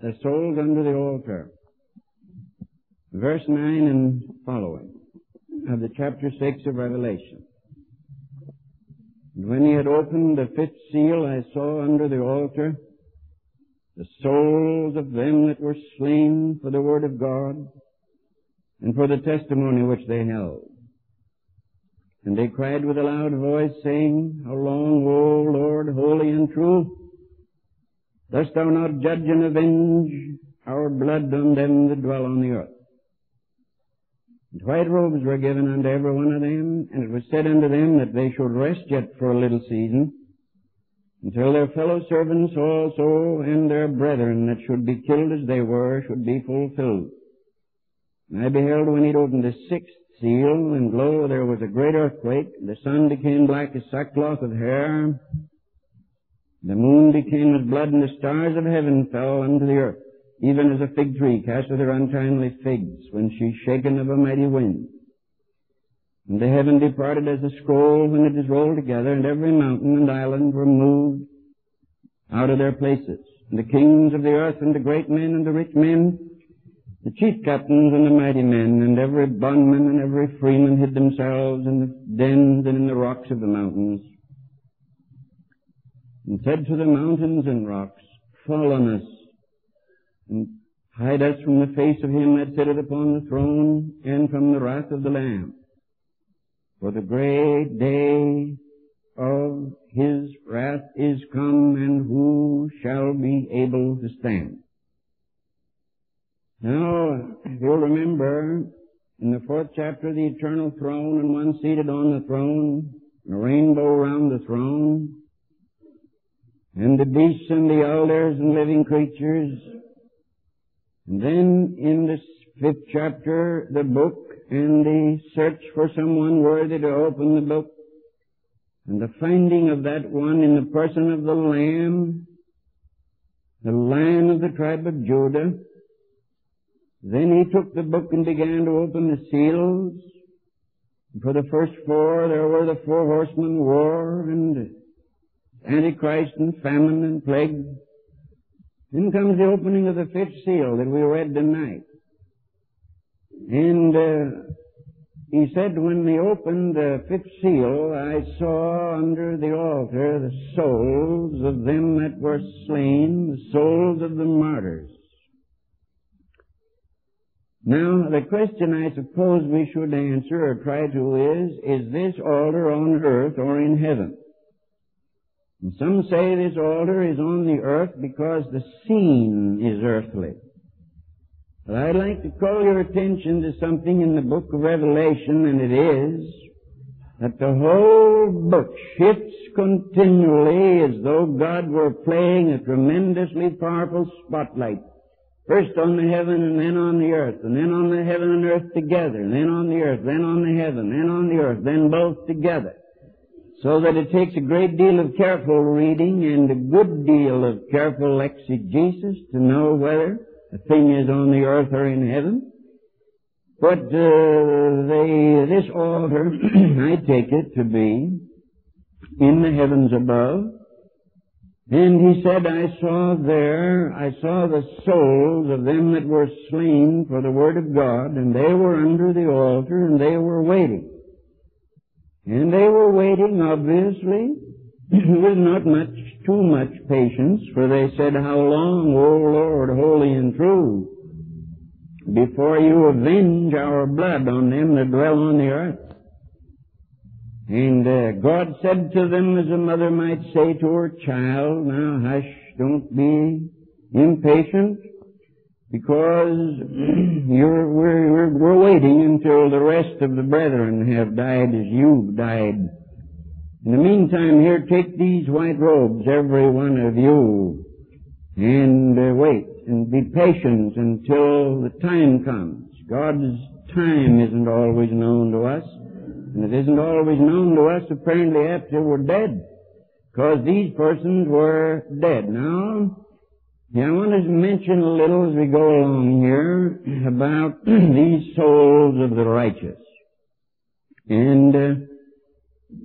the souls under the altar. Verse 9 and following of the chapter 6 of Revelation. And when he had opened the fifth seal, I saw under the altar the souls of them that were slain for the word of God and for the testimony which they held. And they cried with a loud voice, saying, How long, O Lord, holy and true, dost thou not judge and avenge our blood on them that dwell on the earth? And white robes were given unto every one of them, and it was said unto them that they should rest yet for a little season, until their fellow servants also and their brethren that should be killed as they were should be fulfilled. And I beheld when he opened the sixth seal, and lo, there was a great earthquake. The sun became black as sackcloth of hair. The moon became as blood, and the stars of heaven fell unto the earth, even as a fig tree casteth her untimely figs when she is shaken of a mighty wind. And the heaven departed as a scroll when it is rolled together, and every mountain and island were moved out of their places. And the kings of the earth, and the great men, and the rich men, the chief captains, and the mighty men, and every bondman, and every freeman hid themselves in the dens and in the rocks of the mountains, and said to the mountains and rocks, Fall on us, and hide us from the face of him that sitteth upon the throne, and from the wrath of the Lamb. For the great day of his wrath is come, and who shall be able to stand? Now, if you'll remember, in the fourth chapter, the eternal throne, and one seated on the throne, a rainbow around the throne, and the beasts and the elders and living creatures. And then in this fifth chapter, the book and the search for someone worthy to open the book, and the finding of that one in the person of the Lamb of the tribe of Judah. Then he took the book and began to open the seals. And for the first four, there were the four horsemen, war and Antichrist and famine and plague. Then comes the opening of the fifth seal that we read tonight. And he said, when he opened the fifth seal, I saw under the altar the souls of them that were slain, the souls of the martyrs. Now, the question I suppose we should answer or try to is this altar on earth or in heaven? And some say this altar is on the earth because the scene is earthly. But I'd like to call your attention to something in the book of Revelation, and it is that the whole book shifts continually as though God were playing a tremendously powerful spotlight. First on the heaven and then on the earth, and then on the heaven and earth together, and then on the earth, then on the heaven, then on the earth, then both together. So that it takes a great deal of careful reading and a good deal of careful exegesis to know whether a thing is on the earth or in heaven. But this altar, I take it to be in the heavens above. And he said, I saw the souls of them that were slain for the word of God, and they were under the altar, and they were waiting. And they were waiting, obviously, with not too much patience, for they said, How long, O Lord, holy and true, before you avenge our blood on them that dwell on the earth? And God said to them, as a mother might say to her child, Now hush, don't be impatient, because we're waiting until the rest of the brethren have died as you've died. In the meantime, here, take these white robes, every one of you, and wait and be patient until the time comes. God's time isn't always known to us. And it isn't always known to us, apparently, after we're dead, because these persons were dead. Now, I want to mention a little as we go along here about these souls of the righteous. And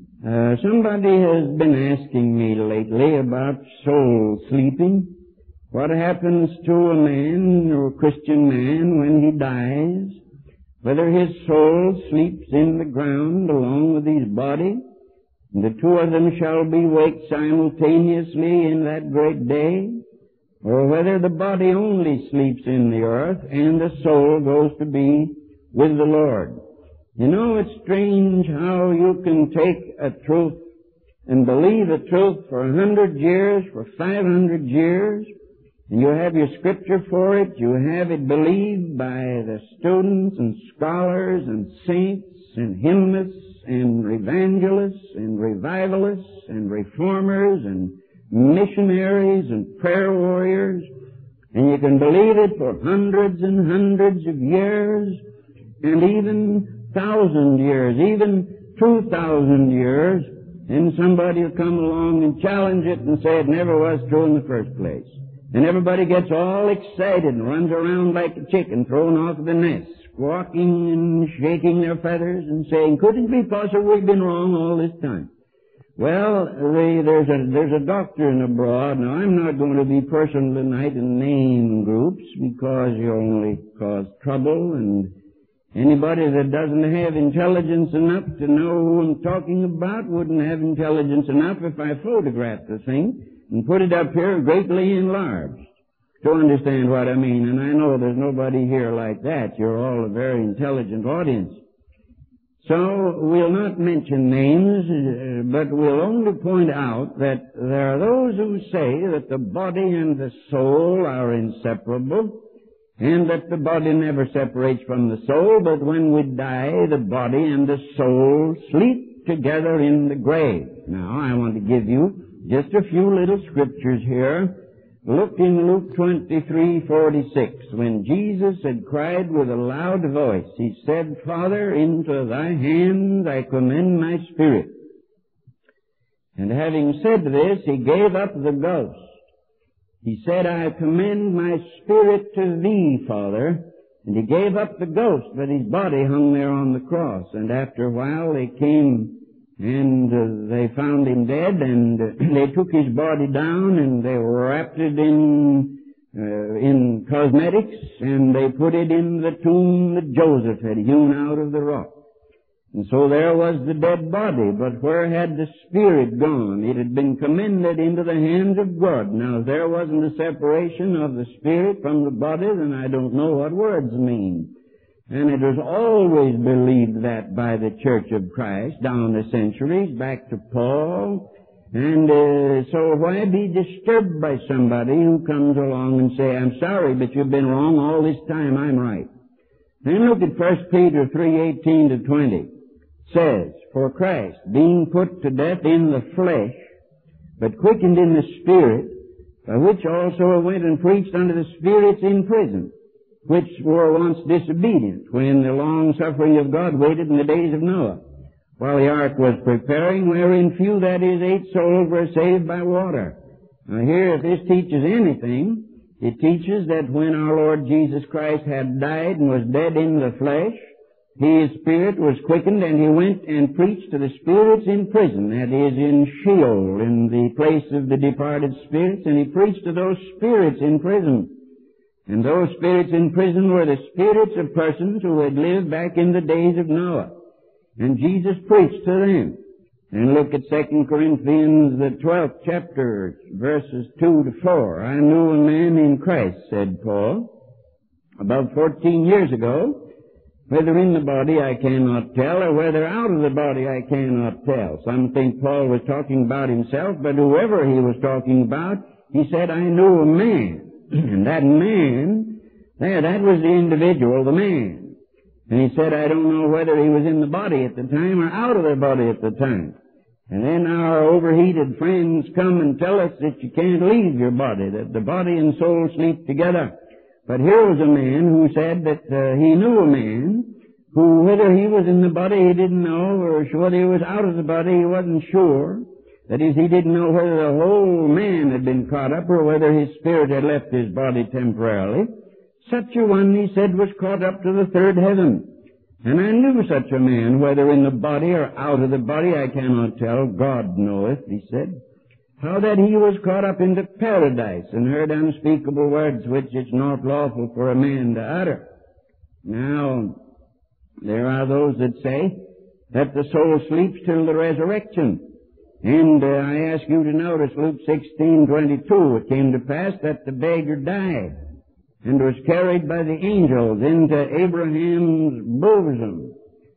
somebody has been asking me lately about soul sleeping. What happens to a man, or a Christian man, when he dies? Whether his soul sleeps in the ground along with his body, and the two of them shall be waked simultaneously in that great day, or whether the body only sleeps in the earth and the soul goes to be with the Lord. You know, it's strange how you can take a truth and believe a truth for 100 years, for 500 years, and you have your scripture for it, you have it believed by the students and scholars and saints and hymnists and evangelists and revivalists and reformers and missionaries and prayer warriors, and you can believe it for hundreds and hundreds of years, and even 1,000 years, even 2,000 years, and somebody will come along and challenge it and say it never was true in the first place. And everybody gets all excited and runs around like a chicken thrown off the nest, squawking and shaking their feathers and saying, could it be possible we've been wrong all this time? Well, there's a doctrine abroad. Now, I'm not going to be personal tonight and name groups because you only cause trouble, and anybody that doesn't have intelligence enough to know who I'm talking about wouldn't have intelligence enough if I photographed the thing and put it up here greatly enlarged to understand what I mean. And I know there's nobody here like that. You're all a very intelligent audience. So we'll not mention names, but we'll only point out that there are those who say that the body and the soul are inseparable, and that the body never separates from the soul, but when we die, the body and the soul sleep together in the grave. Now, I want to give you just a few little scriptures here. Look in Luke 23:46. When Jesus had cried with a loud voice, he said, Father, into thy hands I commend my spirit. And having said this, he gave up the ghost. He said, I commend my spirit to thee, Father. And he gave up the ghost, but his body hung there on the cross. And after a while they came and they found him dead, and they took his body down and they wrapped it in cosmetics, and they put it in the tomb that Joseph had hewn out of the rock. And so there was the dead body, but where had the spirit gone? It had been commended into the hands of God. Now, if there wasn't a separation of the spirit from the body, then I don't know what words mean. And it was always believed that by the Church of Christ down the centuries, back to Paul. And so why be disturbed by somebody who comes along and say, I'm sorry, but you've been wrong all this time, I'm right. Then look at 1 Peter 3:18-20. Says, for Christ, being put to death in the flesh, but quickened in the spirit, by which also he went and preached unto the spirits in prison, which were once disobedient, when the long suffering of God waited in the days of Noah, while the ark was preparing, wherein few, that is, 8 souls, were saved by water. Now here, if this teaches anything, it teaches that when our Lord Jesus Christ had died and was dead in the flesh, his spirit was quickened, and he went and preached to the spirits in prison, that is, in Sheol, in the place of the departed spirits, and he preached to those spirits in prison. And those spirits in prison were the spirits of persons who had lived back in the days of Noah. And Jesus preached to them. And look at 2 Corinthians, the 12th chapter, verses 2-4. I knew a man in Christ, said Paul, about 14 years ago, whether in the body I cannot tell, or whether out of the body I cannot tell. Some think Paul was talking about himself, but whoever he was talking about, he said, I knew a man. And that man, that was the individual, the man. And he said, I don't know whether he was in the body at the time or out of the body at the time. And then our overheated friends come and tell us that you can't leave your body, that the body and soul sleep together. But here was a man who said that he knew a man who, whether he was in the body, he didn't know, or whether he was out of the body, he wasn't sure. That is, he didn't know whether the whole man had been caught up or whether his spirit had left his body temporarily. Such a one, he said, was caught up to the third heaven. And I knew such a man, whether in the body or out of the body, I cannot tell. God knoweth, he said. how that he was caught up into paradise and heard unspeakable words which it's not lawful for a man to utter. Now, there are those that say that the soul sleeps till the resurrection. And I ask you to notice Luke 16:22. It came to pass that the beggar died and was carried by the angels into Abraham's bosom.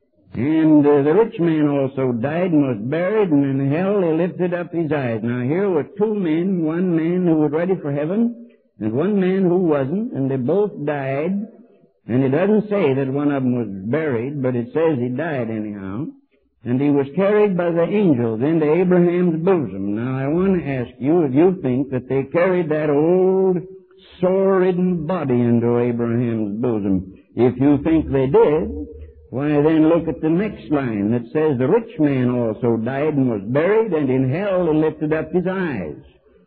And the rich man also died and was buried, and in hell he lifted up his eyes. Now here were two men, one man who was ready for heaven, and one man who wasn't, and they both died. And it doesn't say that one of them was buried, but it says he died anyhow. And he was carried by the angels into Abraham's bosom. Now I want to ask you if you think that they carried that old, sore-ridden body into Abraham's bosom. If you think they did, why then look at the next line that says the rich man also died and was buried, and in hell he lifted up his eyes.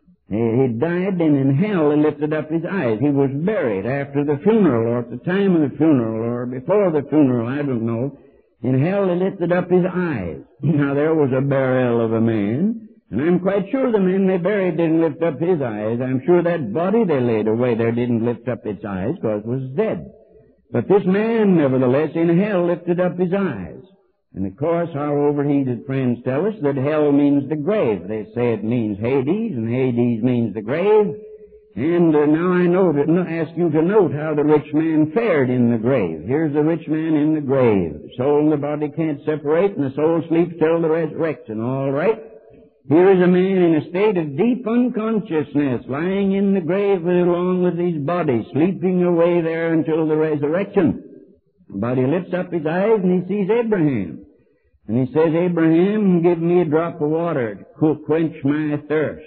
He died, and in hell he lifted up his eyes. He was buried after the funeral, or at the time of the funeral, or before the funeral, I don't know. In hell he lifted up his eyes. Now there was a burial of a man, and I'm quite sure the man they buried didn't lift up his eyes. I'm sure that body they laid away there didn't lift up its eyes, because it was dead. But this man, nevertheless, in hell lifted up his eyes. And of course, our overheated friends tell us that hell means the grave. They say it means Hades, and Hades means the grave. And now I ask you to note how the rich man fared in the grave. Here's the rich man in the grave. The soul and the body can't separate, and the soul sleeps till the resurrection. All right? Here is a man in a state of deep unconsciousness, lying in the grave along with his body, sleeping away there until the resurrection. But he lifts up his eyes and he sees Abraham. And he says, Abraham, give me a drop of water to quench my thirst.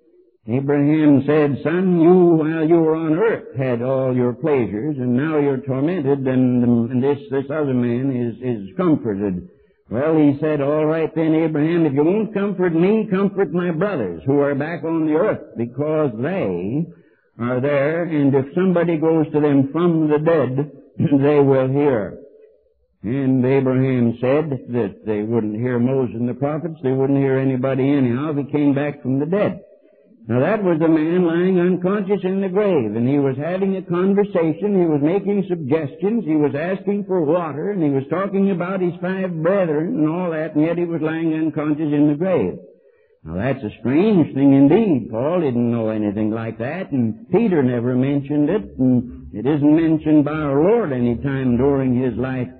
Abraham said, son, you, while you were on earth, had all your pleasures, and now you're tormented, and this other man is comforted. Well, he said, all right then, Abraham, if you won't comfort me, comfort my brothers who are back on the earth, because they are there, and if somebody goes to them from the dead, they will hear. And Abraham said that they wouldn't hear Moses and the prophets, they wouldn't hear anybody anyhow if he came back from the dead. Now that was the man lying unconscious in the grave, and he was having a conversation, he was making suggestions, he was asking for water, and he was talking about his 5 brethren and all that, and yet he was lying unconscious in the grave. Now that's a strange thing indeed. Paul didn't know anything like that, and Peter never mentioned it, and it isn't mentioned by our Lord any time during his life,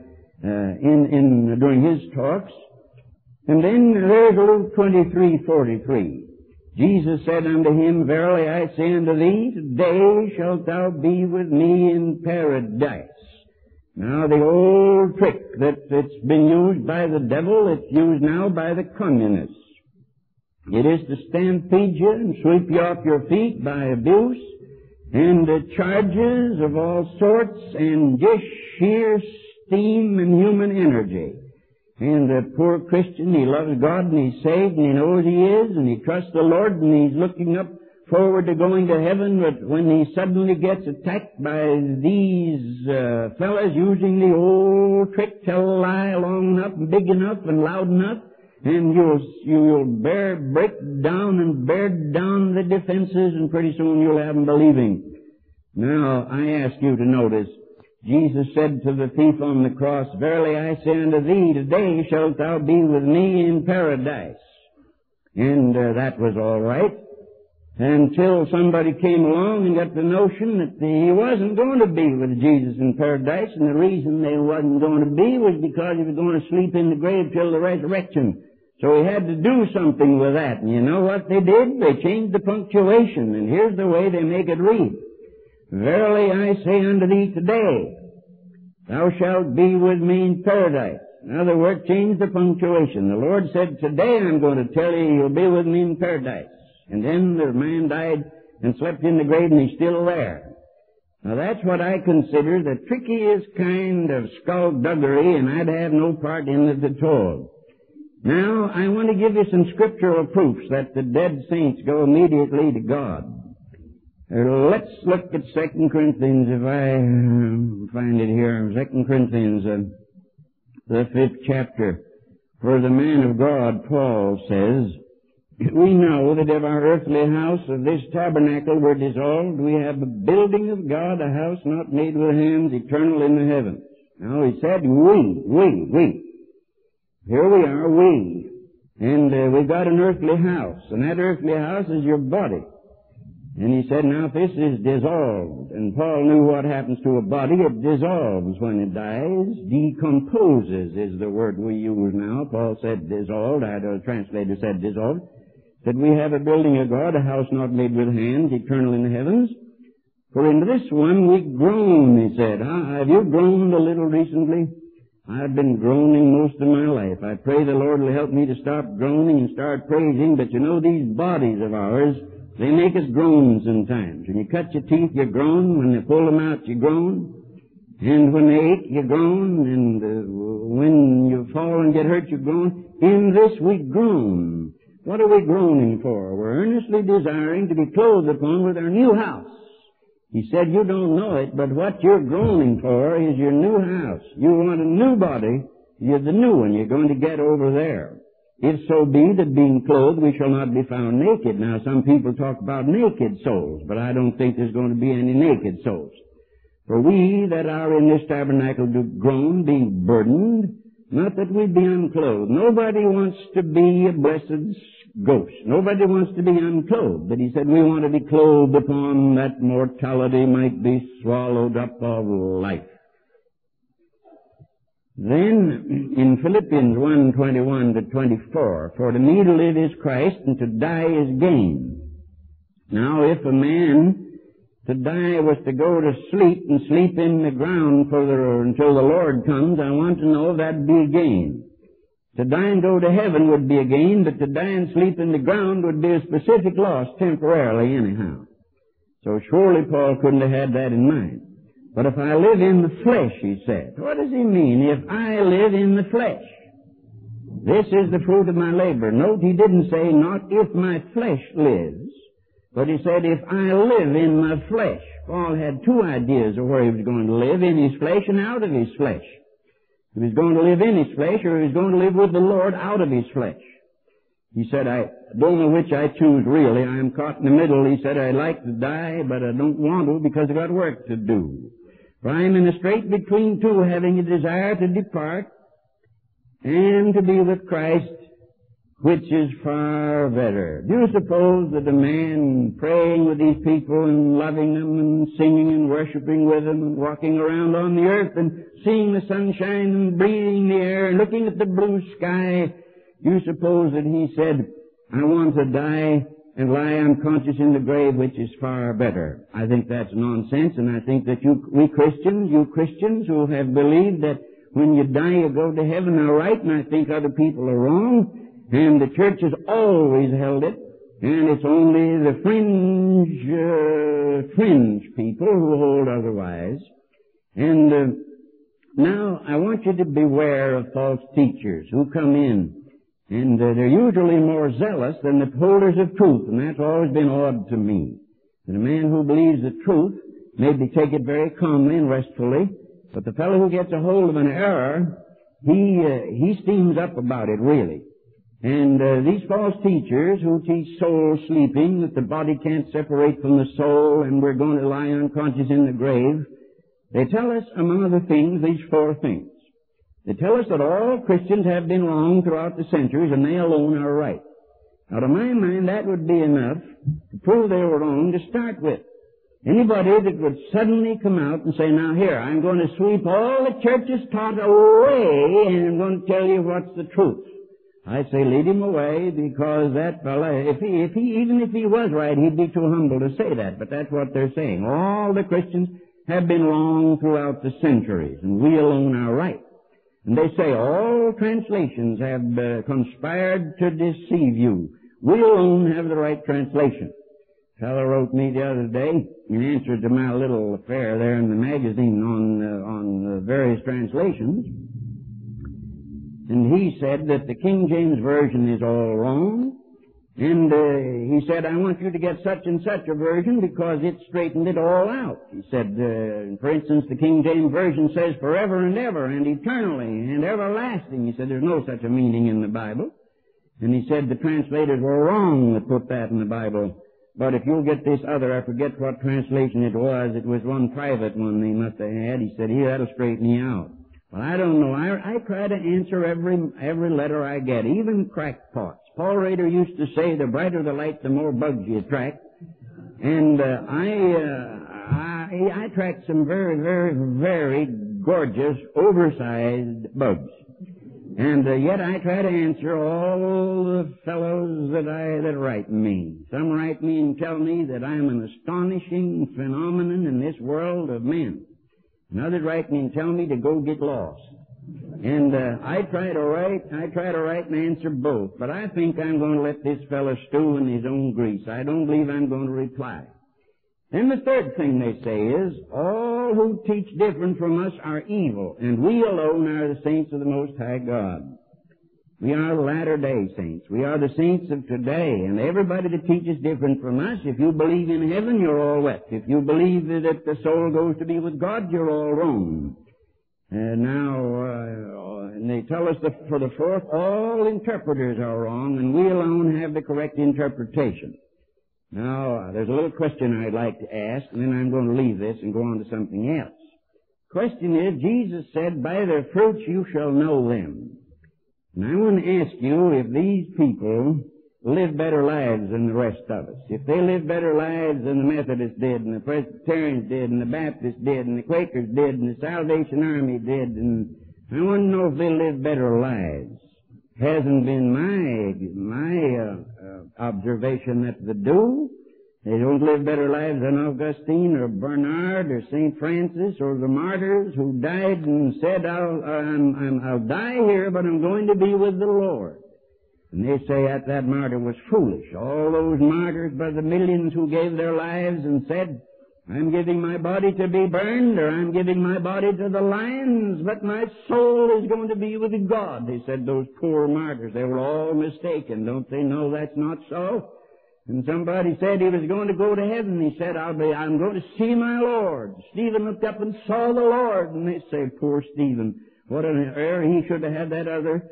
during his talks. And then there's Luke 23:43. Jesus said unto him, verily I say unto thee, today shalt thou be with me in paradise. Now the old trick that's been used by the devil, it's used now by the communists. It is to stampede you and sweep you off your feet by abuse and charges of all sorts and just sheer steam and human energy. And the poor Christian, he loves God and he's saved and he knows he is and he trusts the Lord and he's looking up forward to going to heaven, but when he suddenly gets attacked by these fellas using the old trick, tell a lie long enough and big enough and loud enough, and you'll break down and bear down the defenses, and pretty soon you'll have them believing. Now, I ask you to notice, Jesus said to the thief on the cross, verily I say unto thee, today shalt thou be with me in paradise. And that was all right, until somebody came along and got the notion that he wasn't going to be with Jesus in paradise, and the reason they wasn't going to be was because he was going to sleep in the grave till the resurrection. So he had to do something with that. And you know what they did? They changed the punctuation, and here's the way they make it read. Verily I say unto thee today, thou shalt be with me in paradise. In other words, change the punctuation. The Lord said, today I'm going to tell you you'll be with me in paradise. And then the man died and slept in the grave and he's still there. Now that's what I consider the trickiest kind of skullduggery, and I'd have no part in it at all. Now, I want to give you some scriptural proofs that the dead saints go immediately to God. Let's look at 2 Corinthians, if I find it here. 2 Corinthians, the 5th chapter. For the man of God, Paul says, we know that if our earthly house of this tabernacle were dissolved, we have the building of God, a house not made with hands, eternal in the heavens. Now he said, we. Here we are, we. And we've got an earthly house, and that earthly house is your body. And he said, now if this is dissolved, and Paul knew what happens to a body, it dissolves when it dies, decomposes is the word we use now. Paul said dissolved, a translator said dissolved. Said we have a building of God, a house not made with hands, eternal in the heavens. For into this one we groan, he said. Have you groaned a little recently? I've been groaning most of my life. I pray the Lord will help me to stop groaning and start praising, but you know these bodies of ours, they make us groan sometimes. When you cut your teeth, you groan. When they pull them out, you groan. And when they ache, you groan. And when you fall and get hurt, you groan. In this we groan. What are we groaning for? We're earnestly desiring to be clothed upon with our new house. He said, you don't know it, but what you're groaning for is your new house. You want a new body. You're the new one you're going to get over there. If so be that being clothed we shall not be found naked. Now some people talk about naked souls, but I don't think there's going to be any naked souls. For we that are in this tabernacle do groan, being burdened, not that we be unclothed. Nobody wants to be a blessed ghost. Nobody wants to be unclothed. But he said we want to be clothed upon that mortality might be swallowed up of life. Then, in Philippians 1:21 to 24, for to me to live is Christ, and to die is gain. Now, if a man to die was to go to sleep and sleep in the ground until the Lord comes, I want to know if that'd be a gain. To die and go to heaven would be a gain, but to die and sleep in the ground would be a specific loss temporarily anyhow. So surely Paul couldn't have had that in mind. But if I live in the flesh, he said. What does he mean? If I live in the flesh. This is the fruit of my labor. Note, he didn't say, not if my flesh lives, but he said, if I live in my flesh. Paul had two ideas of where he was going to live, in his flesh and out of his flesh. He was going to live in his flesh, or he was going to live with the Lord out of his flesh. He said, I don't know which I choose really. I am caught in the middle. He said, I like to die, but I don't want to because I've got work to do. For I am in a strait between two, having a desire to depart and to be with Christ, which is far better. Do you suppose that a man praying with these people and loving them and singing and worshiping with them and walking around on the earth and seeing the sunshine and breathing the air and looking at the blue sky, do you suppose that he said, I want to die and lie unconscious in the grave, which is far better? I think that's nonsense, and I think that you Christians who have believed that when you die you go to heaven are right, and I think other people are wrong, and the church has always held it, and it's only the fringe people who hold otherwise. And now I want you to beware of false teachers who come in. And they're usually more zealous than the holders of truth, and that's always been odd to me. That a man who believes the truth maybe take it very calmly and restfully, but the fellow who gets a hold of an error, he steams up about it, really. And these false teachers who teach soul sleeping, that the body can't separate from the soul, and we're going to lie unconscious in the grave, they tell us, among other things, these four things. They tell us that all Christians have been wrong throughout the centuries, and they alone are right. Now, to my mind, that would be enough to prove they were wrong to start with. Anybody that would suddenly come out and say, now here, I'm going to sweep all the churches taught away, and I'm going to tell you what's the truth. I'd say lead him away, because that fella, even if he was right, he'd be too humble to say that, but that's what they're saying. All the Christians have been wrong throughout the centuries, and we alone are right. And they say all translations have conspired to deceive you. We alone have the right translation. A fellow wrote me the other day in answer to my little affair there in the magazine on various translations. And he said that the King James Version is all wrong. And he said, I want you to get such and such a version because it straightened it all out. He said, for instance, the King James Version says forever and ever and eternally and everlasting. He said, there's no such a meaning in the Bible. And he said the translators were wrong that put that in the Bible. But if you'll get this other, I forget what translation it was one private one they must have had. He said, here, that'll straighten you out. Well, I don't know. I try to answer every letter I get, even crackpots. Paul Rader used to say, the brighter the light, the more bugs you attract. And I attract some very, very, very gorgeous, oversized bugs. And yet I try to answer all the fellows that write me. Some write me and tell me that I'm an astonishing phenomenon in this world of men. And others write me and tell me to go get lost. And I try to write and answer both. But I think I'm going to let this fellow stew in his own grease. I don't believe I'm going to reply. Then the third thing they say is, all who teach different from us are evil, and we alone are the saints of the Most High God. We are the latter-day saints. We are the saints of today, and everybody that teaches different from us, if you believe in heaven, you're all wet. If you believe that the soul goes to be with God, you're all wrong. And they tell us that for the fourth, all interpreters are wrong, and we alone have the correct interpretation. Now, there's a little question I'd like to ask, and then I'm going to leave this and go on to something else. Question is, Jesus said, by their fruits you shall know them. And I want to ask you if these people live better lives than the rest of us. If they live better lives than the Methodists did, and the Presbyterians did, and the Baptists did, and the Quakers did, and the Salvation Army did, and I want to know if they live better lives. Hasn't been my observation that they do. They don't live better lives than Augustine or Bernard or St. Francis or the martyrs who died and said, I'll die here, but I'm going to be with the Lord. And they say that martyr was foolish. All those martyrs by the millions who gave their lives and said, I'm giving my body to be burned, or I'm giving my body to the lions, but my soul is going to be with God. They said, those poor martyrs, they were all mistaken. Don't they know that's not so? And somebody said he was going to go to heaven. He said, I'm going to see my Lord. Stephen looked up and saw the Lord. And they say, poor Stephen, what an error. He should have had that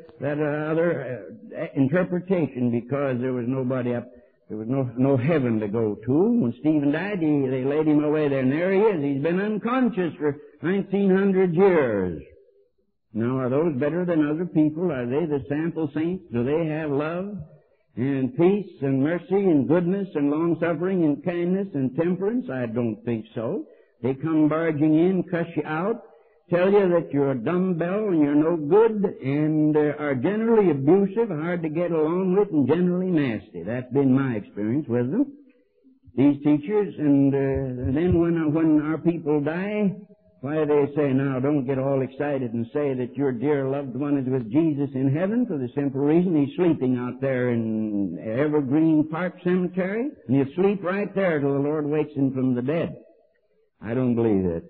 other interpretation, because there was nobody up. There was no heaven to go to. When Stephen died, they laid him away there, and there he is. He's been unconscious for 1900 years. Now, are those better than other people? Are they the sample saints? Do they have love and peace and mercy and goodness and long-suffering and kindness and temperance? I don't think so. They come barging in, cuss you out, tell you that you're a dumbbell and you're no good, and are generally abusive, hard to get along with, and generally nasty. That's been my experience with them, these teachers. And then when our people die, why, they say, now, don't get all excited and say that your dear loved one is with Jesus in heaven, for the simple reason he's sleeping out there in Evergreen Park Cemetery, and he'll sleep right there till the Lord wakes him from the dead. I don't believe it.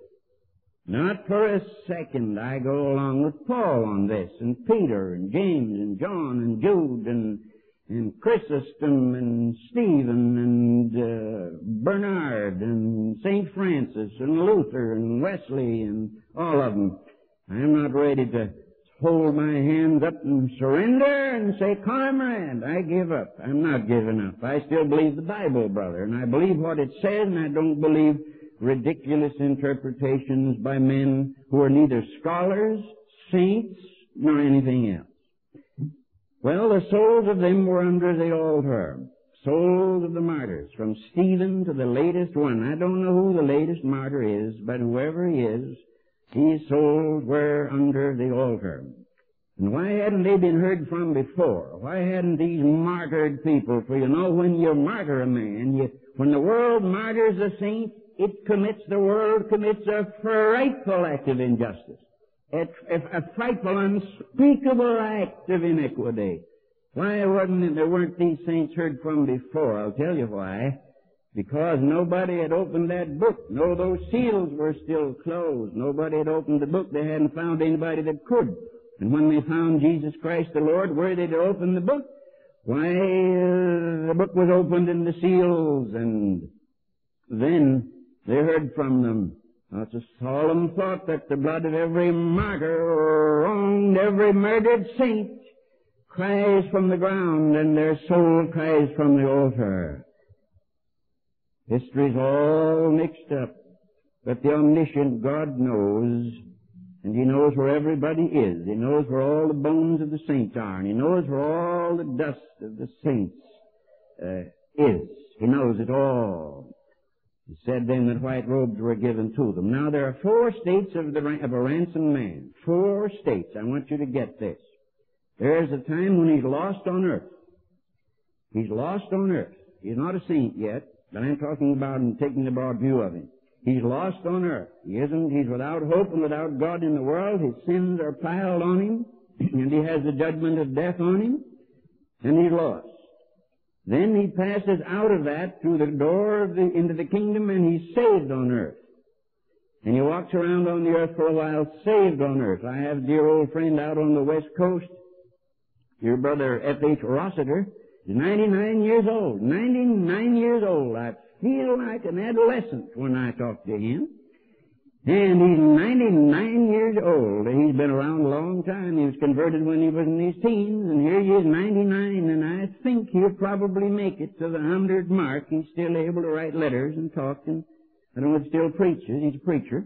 Not for a second. I go along with Paul on this, and Peter, and James, and John, and Jude, and Chrysostom, and Stephen, and Bernard, and St. Francis, and Luther, and Wesley, and all of them. I'm not ready to hold my hands up and surrender and say, comrade, I give up. I'm not giving up. I still believe the Bible, brother, and I believe what it says, and I don't believe ridiculous interpretations by men who are neither scholars, saints, nor anything else. Well, the souls of them were under the altar. Souls of the martyrs, from Stephen to the latest one. I don't know who the latest martyr is, but whoever he is, these souls were under the altar. And why hadn't they been heard from before? Why hadn't these martyred people? For you know, when you martyr a man, when the world martyrs a saint, the world commits a frightful act of injustice. A frightful, unspeakable act of iniquity. Why weren't these saints heard from before? I'll tell you why. Because nobody had opened that book. No, those seals were still closed. Nobody had opened the book. They hadn't found anybody that could. And when they found Jesus Christ the Lord, were they to open the book? Why, the book was opened in the seals, and then they heard from them. Now, it's a solemn thought that the blood of every martyr wronged every murdered saint. cries from the ground and their soul cries from the altar. History's all mixed up, but the omniscient God knows, and He knows where everybody is. He knows where all the bones of the saints are, and He knows where all the dust of the saints is. He knows it all. He said then that white robes were given to them. Now there are 4 states of a ransomed man. 4 states. I want you to get this. There is a time when he's lost on earth. He's lost on earth. He's not a saint yet, but I'm talking about and taking the broad view of him. He's lost on earth. He's without hope and without God in the world. His sins are piled on him, and he has the judgment of death on him, and he's lost. Then he passes out of that through the door into the kingdom, and he's saved on earth. And he walks around on the earth for a while, saved on earth. I have a dear old friend out on the West Coast, your brother F.H. Rossiter. He's 99 years old. 99 years old. I feel like an adolescent when I talk to him. And he's 99 years old. He's been around a long time. He was converted when he was in his teens, and here he is 99, and I think he'll probably make it to the 100 mark. He's still able to write letters and talk, and I don't know if he still preaches. He's a preacher.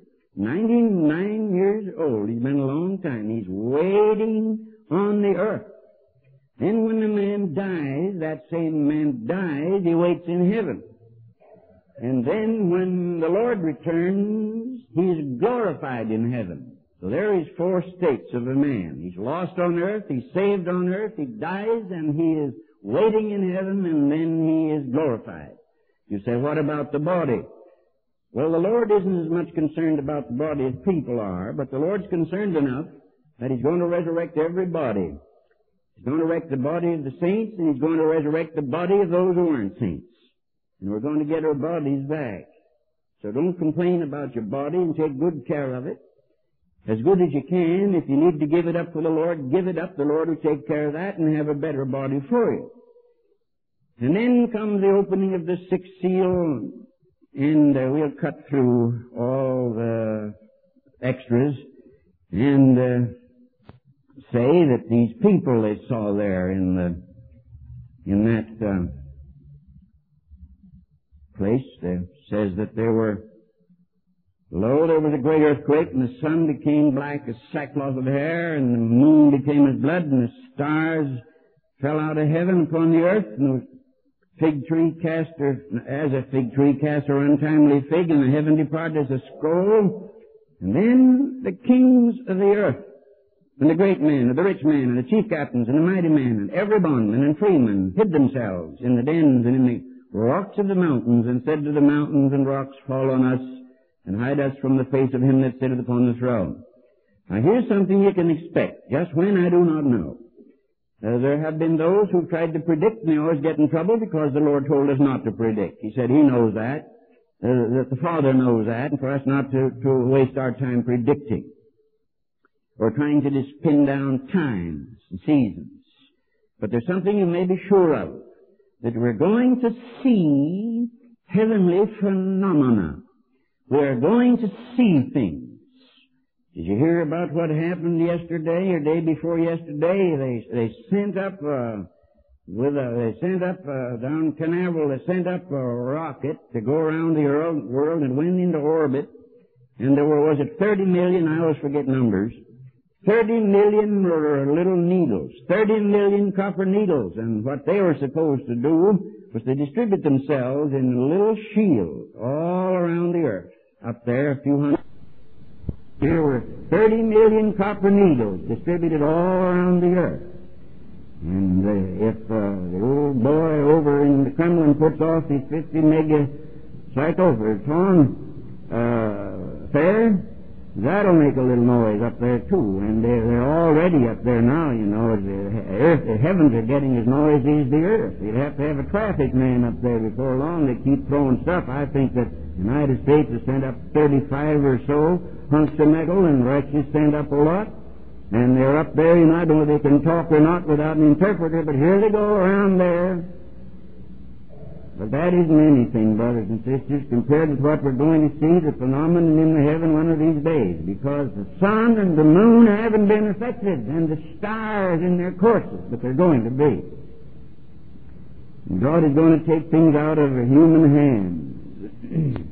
99 years old. He's been a long time. He's waiting on the earth. Then when the man dies, that same man dies, he waits in heaven. And then when the Lord returns, he's glorified in heaven. So there is 4 states of a man. He's lost on earth, he's saved on earth, he dies, and he is waiting in heaven, and then he is glorified. You say, what about the body? Well, the Lord isn't as much concerned about the body as people are, but the Lord's concerned enough that He's going to resurrect every body. He's going to resurrect the body of the saints, and He's going to resurrect the body of those who aren't saints. And we're going to get our bodies back. So don't complain about your body, and take good care of it. As good as you can. If you need to give it up for the Lord, give it up. The Lord will take care of that and have a better body for you. And then comes the opening of the 6th seal, and we'll cut through all the extras and say that these people they saw there in that place, it says that there was a great earthquake, and the sun became black as sackcloth of hair, and the moon became as blood, and the stars fell out of heaven upon the earth, and the fig tree cast as a fig tree cast her untimely fig, and the heaven departed as a scroll. And then the kings of the earth, and the great men, and the rich men, and the chief captains, and the mighty men, and every bondman and freeman hid themselves in the dens and in the rocks of the mountains, and said to the mountains and rocks, fall on us, and hide us from the face of him that sitteth upon the throne. Now here's something you can expect. Just when, I do not know. There have been those who tried to predict, and they always get in trouble because the Lord told us not to predict. He said He knows that the Father knows that, and for us not to waste our time predicting, or trying to just pin down times and seasons. But there's something you may be sure of, that we're going to see heavenly phenomena. We're going to see things. Did you hear about what happened yesterday or day before yesterday? They sent up down Canaveral. They sent up a rocket to go around the world and went into orbit. And there were, 30 million? I always forget numbers. 30 million little needles, 30 million copper needles, and what they were supposed to do was to distribute themselves in a little shield all around the earth. Up there, a few hundred. Here were 30 million copper needles distributed all around the earth. And if the old boy over in the Kremlin puts off his 50 megacycle for its own fair, that'll make a little noise up there too, and they're already up there now, you know. The heavens are getting as noisy as the earth. You'd have to have a traffic man up there before long to keep throwing stuff. I think that the United States has sent up 35 or so hunks of metal, and Russia's sent up a lot, and they're up there, you know. I don't know if they can talk or not without an interpreter, but here they go around there. But that isn't anything, brothers and sisters, compared with what we're going to see, the phenomenon in the heaven one of these last days, because the sun and the moon haven't been affected, and the stars in their courses, but they're going to be. And God is going to take things out of human hands.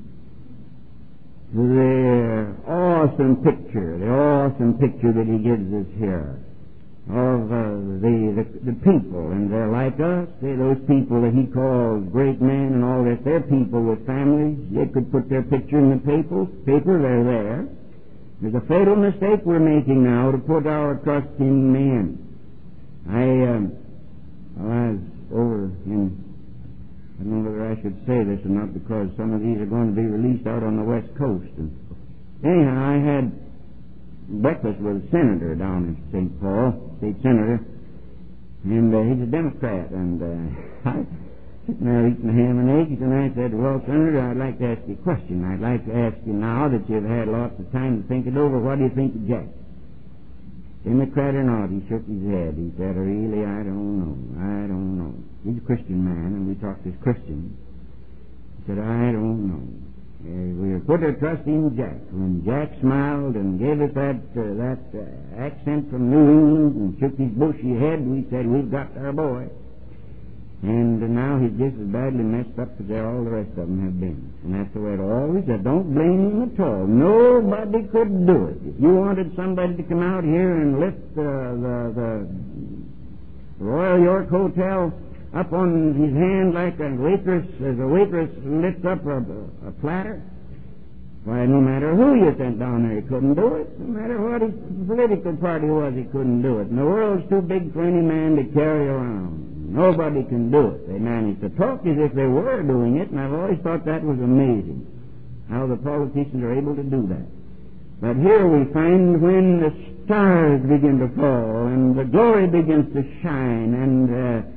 The awesome picture that He gives us here of the people, and they're like us. They're those people that He calls great men and all this. They're people with families. They could put their picture in the paper. They're there. There's a fatal mistake we're making now to put our trust in men. I was over in, I don't know whether I should say this or not, because some of these are going to be released out on the West Coast. And anyhow, I had breakfast with a senator down in St. Paul, state senator, and he's a Democrat, and I was sitting there eating ham and eggs, and I said, well, Senator, I'd like to ask you a question. I'd like to ask you now that you've had lots of time to think it over, what do you think of Jack? Democrat or not? He shook his head. He said, really, I don't know. He's a Christian man, and we talked as Christians. He said, I don't know. We put our trust in Jack. When Jack smiled and gave us that accent from New England and shook his bushy head, we said, we've got our boy. And now he's just as badly messed up as all the rest of them have been. And that's the way it always is. Don't blame him at all. Nobody could do it. If you wanted somebody to come out here and lift the Royal York Hotel up on his hand like a waitress, as a waitress lifts up a platter, why, no matter who you sent down there, he couldn't do it. No matter what his political party was, he couldn't do it. And the world's too big for any man to carry around. Nobody can do it. They manage to talk as if they were doing it, and I've always thought that was amazing, how the politicians are able to do that. But here we find when the stars begin to fall, and the glory begins to shine, and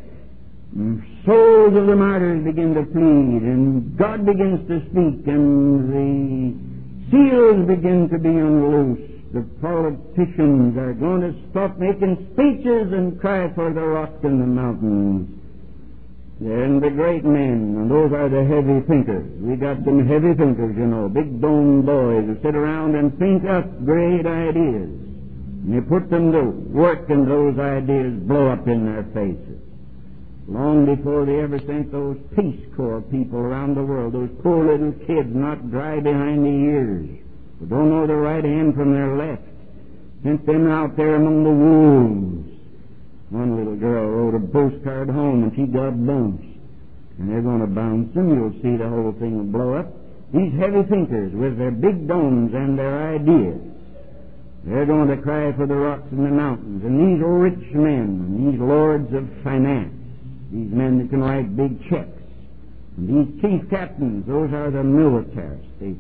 souls of the martyrs begin to plead, and God begins to speak, and the seals begin to be unloosed. The politicians are going to stop making speeches and cry for the rock and the mountains. And the great men, and those are the heavy thinkers. We got some heavy thinkers, you know, big boned boys who sit around and think up great ideas. And you put them to work, and those ideas blow up in their faces. Long before they ever sent those Peace Corps people around the world, those poor little kids not dry behind the ears, who don't know their right hand from their left, sent them out there among the wolves. One little girl wrote a postcard home, and she got bounced. And they're going to bounce them. You'll see the whole thing will blow up. These heavy thinkers with their big domes and their ideas, they're going to cry for the rocks and the mountains. And these rich men, and these lords of finance, these men that can write big checks, and these chief captains, those are the militarists, the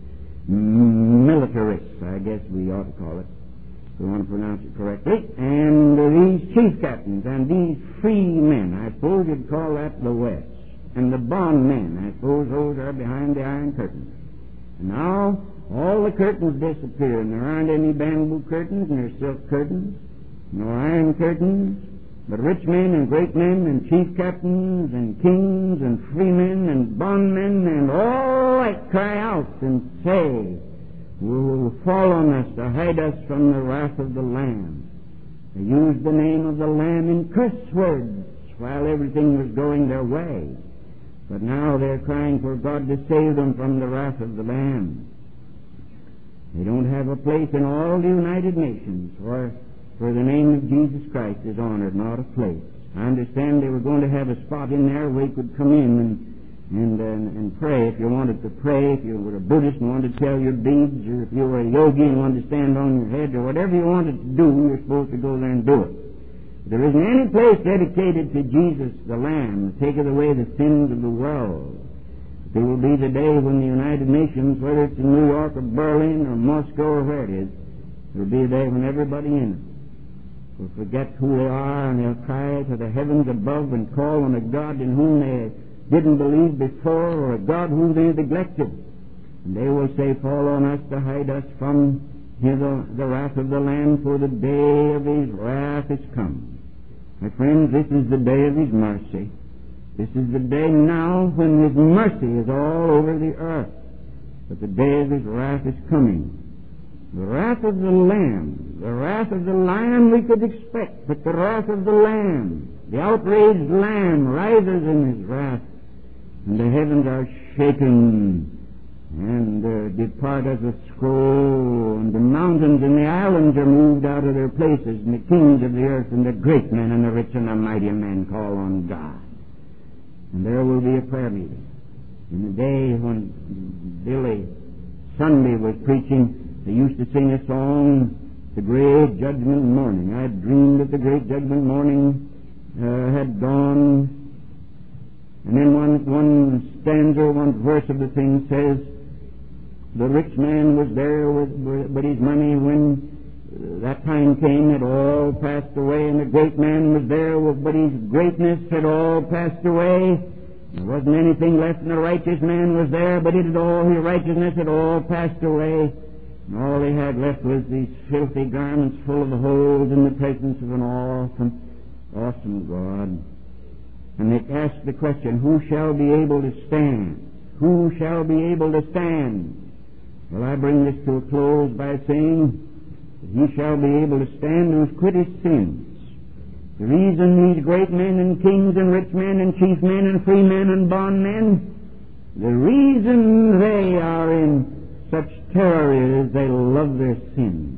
militarists, I guess we ought to call it, if we want to pronounce it correctly. And these chief captains and these free men, I suppose you'd call that the West. And the bond men, I suppose those are behind the Iron Curtain. And now all the curtains disappear, and there aren't any bamboo curtains, and there's silk curtains, no iron curtains, but rich men and great men and chief captains and kings and free men and bondmen and all that cry out and say, will fall on us to hide us from the wrath of the Lamb. They used the name of the Lamb in curse words while everything was going their way. But now they're crying for God to save them from the wrath of the Lamb. They don't have a place in all the United Nations where the name of Jesus Christ is honored, not a place. I understand they were going to have a spot in there where you could come in and pray if you wanted to pray, if you were a Buddhist and wanted to tell your beads, or if you were a yogi and wanted to stand on your head, or whatever you wanted to do, you're supposed to go there and do it. There isn't any place dedicated to Jesus the Lamb, that taketh away the sins of the world. There will be the day when the United Nations, whether it's in New York or Berlin or Moscow or where it is, there will be a day when everybody in it will forget who they are, and they'll cry to the heavens above and call on a God in whom they didn't believe before, or a God whom they neglected. And they will say, fall on us to hide us from the wrath of the Lamb, for the day of His wrath is come. My friends, this is the day of His mercy. This is the day now when His mercy is all over the earth. But the day of His wrath is coming. The wrath of the Lamb. The wrath of the lion we could expect, but the wrath of the Lamb. The outraged Lamb rises in his wrath, and the heavens are shaken, and depart as a scroll, and the mountains and the islands are moved out of their places, and the kings of the earth and the great men and the rich and the mighty men call on God. And there will be a prayer meeting. In the day when Billy Sunday was preaching, they used to sing a song, The Great Judgment Morning. I dreamed that the great judgment morning had dawned. And then one stanza, one verse of the thing says, the rich man was there with his money when that time came, it all passed away, and the great man was there but his greatness had all passed away. There wasn't anything left, and the righteous man was there, but his righteousness had all passed away. And all he had left was these filthy garments full of holes in the presence of an awesome God. And they asked the question, who shall be able to stand? Who shall be able to stand? Well, I bring this to a close by saying that he shall be able to stand who's quit his sins. The reason these great men and kings and rich men and chief men and free men and bondmen, the reason they are in such terror is they love their sins.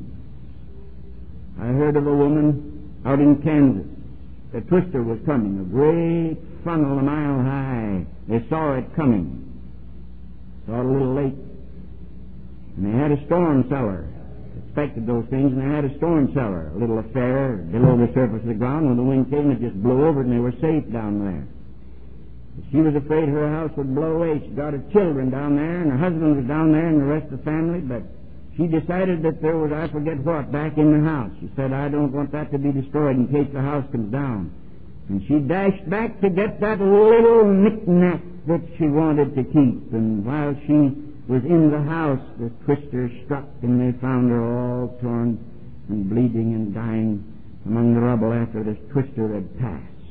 I heard of a woman out in Kansas. The twister was coming, a great funnel a mile high. They saw it coming. Saw it a little late. And they had a storm cellar. Expected those things, and they had a storm cellar, a little affair below the surface of the ground. When the wind came, it just blew over it, and they were safe down there. But she was afraid her house would blow away. She got her children down there, and her husband was down there, and the rest of the family, but she decided that there was, I forget what, back in the house. She said, I don't want that to be destroyed in case the house comes down. And she dashed back to get that little knick-knack that she wanted to keep. And while she was in the house, the twister struck, and they found her all torn and bleeding and dying among the rubble after this twister had passed.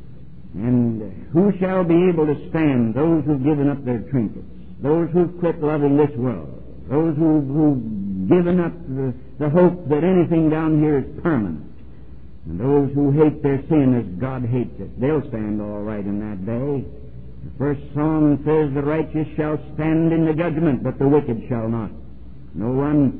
And who shall be able to stand? Those who've given up their trinkets, those who've quit loving this world, those who've given up the hope that anything down here is permanent, and those who hate their sin as God hates it. They'll stand all right in that day. The first psalm says, the righteous shall stand in the judgment, but the wicked shall not. No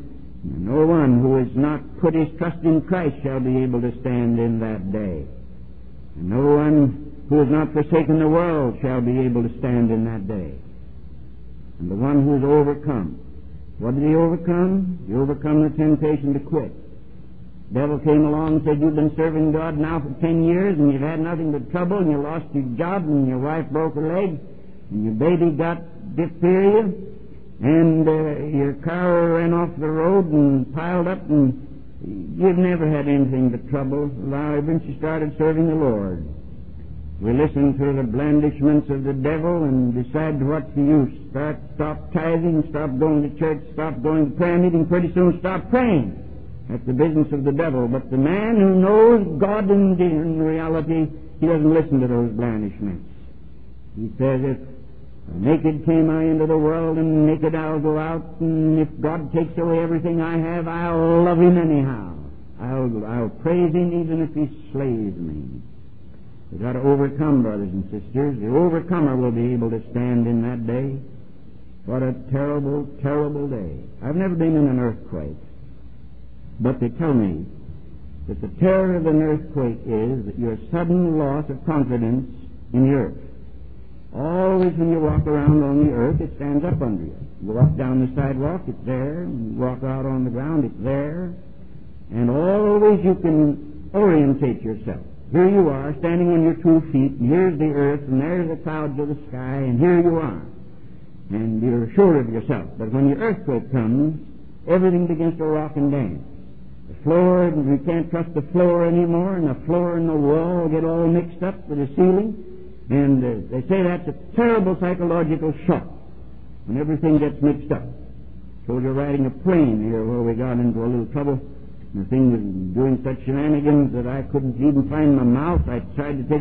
one who has not put his trust in Christ shall be able to stand in that day. And no one who has not forsaken the world shall be able to stand in that day. And the one who has overcome, what did he overcome? He overcome the temptation to quit. The devil came along and said, you've been serving God now for 10 years, and you've had nothing but trouble, and you lost your job, and your wife broke her leg, and your baby got diphtheria, and your car ran off the road and piled up, and you've never had anything but trouble. Now, ever since you started serving the Lord, we listen to the blandishments of the devil and decide what's the use. Stop tithing, stop going to church, stop going to prayer meeting, pretty soon stop praying. That's the business of the devil. But the man who knows God in reality, he doesn't listen to those blandishments. He says, if naked came I into the world, and naked I'll go out, and if God takes away everything I have, I'll love him anyhow. I'll praise him even if he slays me. We've got to overcome, brothers and sisters. The overcomer will be able to stand in that day. What a terrible, terrible day. I've never been in an earthquake, but they tell me that the terror of an earthquake is that your sudden loss of confidence in the earth. Always when you walk around on the earth, it stands up under you. You walk down the sidewalk, it's there. You walk out on the ground, it's there. And always you can orientate yourself. Here you are, standing on your 2 feet, and here's the earth, and there's the clouds of the sky, and here you are. And you're sure of yourself. But when your earthquake comes, everything begins to rock and dance. The floor, you can't trust the floor anymore, and the floor and the wall get all mixed up with the ceiling. And they say that's a terrible psychological shock when everything gets mixed up. So you're riding a plane here where we got into a little trouble. The thing was doing such shenanigans that I couldn't even find my mouth. I tried to take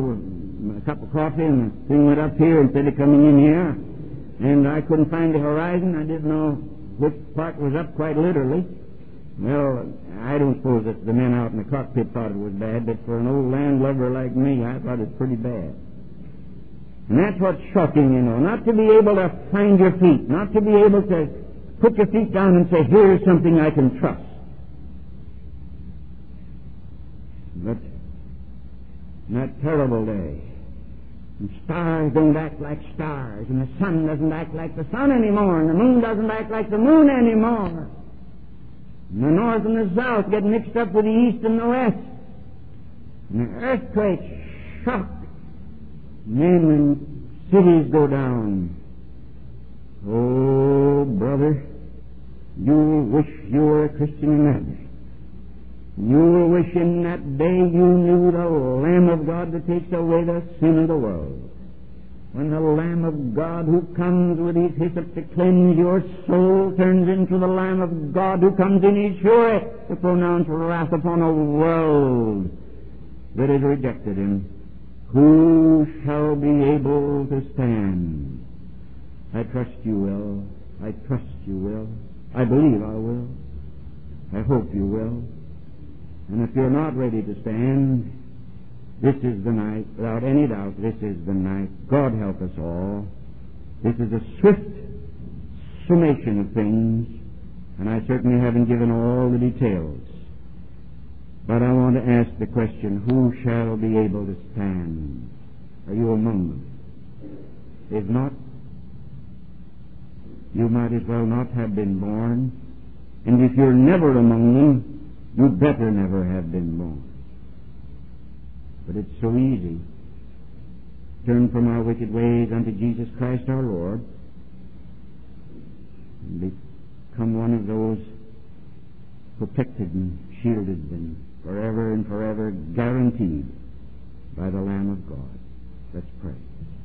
a cup of coffee, and the thing went up here instead of coming in here. And I couldn't find the horizon. I didn't know which part was up, quite literally. Well, I don't suppose that the men out in the cockpit thought it was bad, but for an old landlubber like me, I thought it was pretty bad. And that's what's shocking, you know, not to be able to find your feet, not to be able to put your feet down and say, here's something I can trust. But in that terrible day, and stars don't act like stars, and the sun doesn't act like the sun anymore, and the moon doesn't act like the moon anymore. And the north and the south get mixed up with the east and the west. And the earthquakes shock men and cities go down. Oh, brother, you will wish you were a Christian in that day. You will wish in that day you knew the Lamb of God that takes away the sin of the world. When the Lamb of God who comes with his hyssop to cleanse your soul turns into the Lamb of God who comes in his fury to pronounce wrath upon a world that has rejected him. Who shall be able to stand? I trust you will. I trust you will. I believe I will. I hope you will. And if you're not ready to stand, this is the night. Without any doubt, this is the night. God help us all. This is a swift summation of things, and I certainly haven't given all the details. But I want to ask the question, who shall be able to stand? Are you among them? If not, you might as well not have been born. And if you're never among them, you'd better never have been born. But it's so easy. Turn from our wicked ways unto Jesus Christ our Lord and become one of those protected and shielded and forever and forever guaranteed by the Lamb of God. Let's pray.